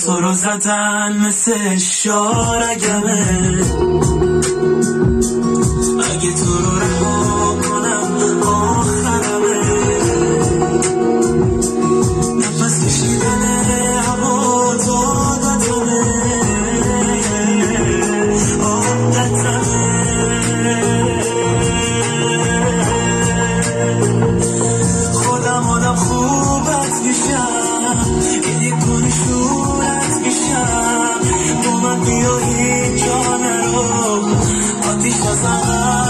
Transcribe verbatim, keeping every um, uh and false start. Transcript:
تو رو زدن مثل شارگمه، اگه تو رو رها کنم آخرمه. نفس کشیدن هوا تو عادتمه، عادتمه. خودم آدم خوبت میشم، یه کنی شورت میشم، با من بیا هیچ جا نرو، آتیش نزن